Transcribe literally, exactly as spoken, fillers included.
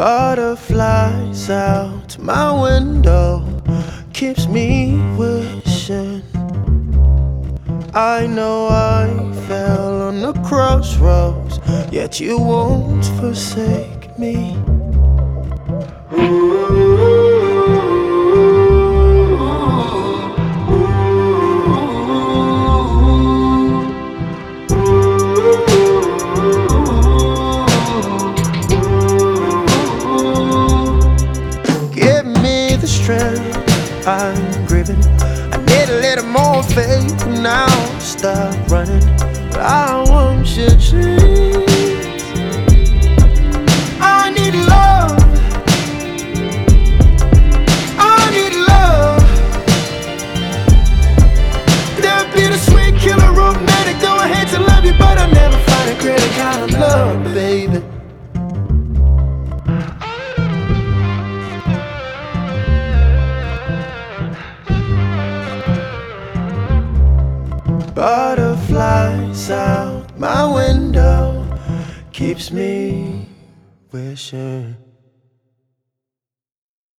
Butterflies out my window keeps me wishing. I know I fell on the crossroads, yet you won't forsake me. Give me the strength, I'm grieving. I need a little more faith now. Stop running, but I want you to. I need love, I need love. That bittersweet killer romantic, though I hate to love you, but I'll never find a greater kind of love, baby. Butterflies out my window keeps me wishing.